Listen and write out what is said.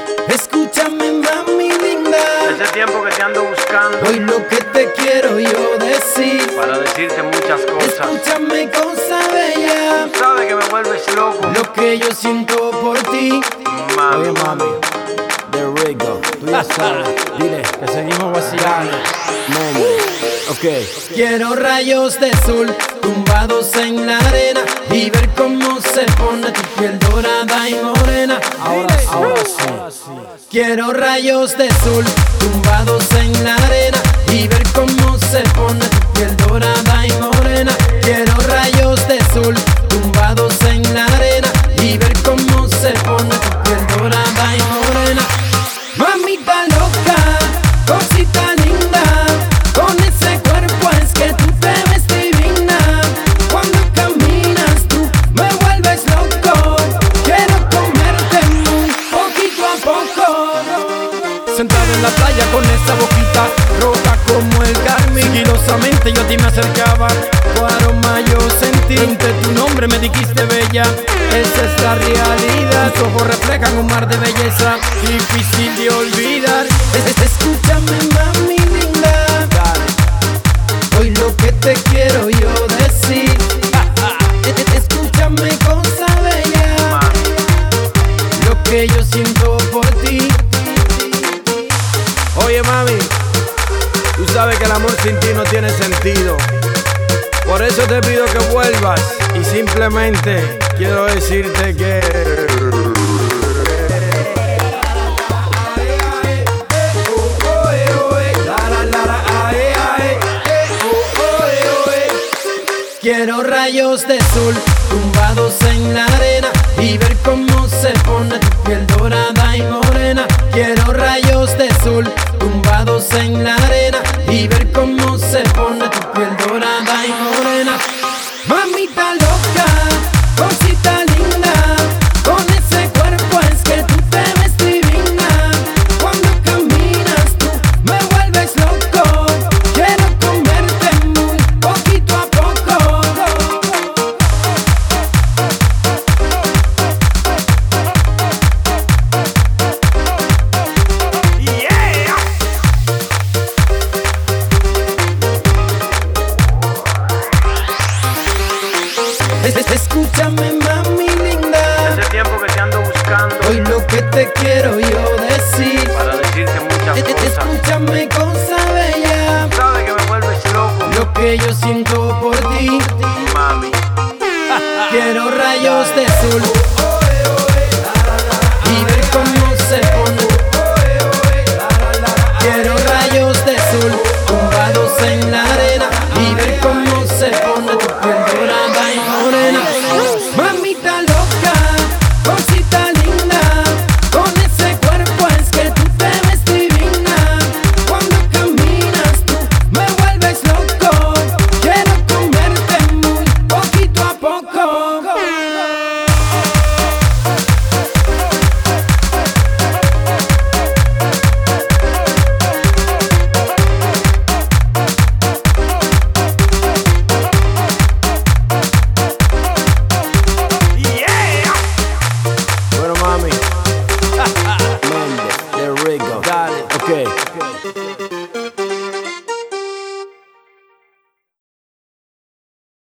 Escúchame, mami linda. Ese tiempo que te ando buscando. Hoy lo que te quiero yo decir. Para decirte muchas cosas. Escúchame, cosa bella. Tú sabes que me vuelves loco. Lo que yo siento por ti. Mami. Oye, mami, there we go. Tú ya sabes. Dile que seguimos vacilando. Okay. Quiero rayos de sol tumbados en la arena y ver cómo se pone tu piel dorada y morena. Ahora sí. Quiero rayos de sol tumbados en la arena y ver cómo se pone tu piel dorada y morena. Quiero rayos de sol tumbados en la arena y ver cómo se pone tu piel dorada y morena. Mamita loca, cosita linda, con ese cuerpo es que tú te ves divina. Cuando caminas tú me vuelves loco. Quiero comerte muy poquito a poco. Sentado en la playa con esa boquita roja como el carmín, sigilosamente yo a ti me acercaba. Tu aroma yo sentí, entre tu nombre me dijiste bella. Esa es la realidad, tus ojos reflejan un mar de belleza difícil de olvidar. Escúchame, mami linda, hoy lo que te quiero yo decir. Escúchame, cosa bella, lo que yo siento por ti. Oye mami, tú sabes que el amor sin ti no tiene sentido. Por eso te pido que vuelvas y simplemente quiero decirte que quiero rayos de sol tumbados en la arena y ver cómo se pone tu piel dorada y morena. Quiero rayos de sol tumbados en la arena y ver cómo se pone tu piel dorada y morena. Mamita loca, cosita linda, con ese cuerpo es que tú te ves divina. Cuando caminas tú me vuelves loco. Quiero comerte muy poquito a poco. Yeah. Escúchame, mami linda, Ese tiempo que te ando buscando. hoy lo que te quiero yo decir. Para decirte muchas cosas. Escúchame,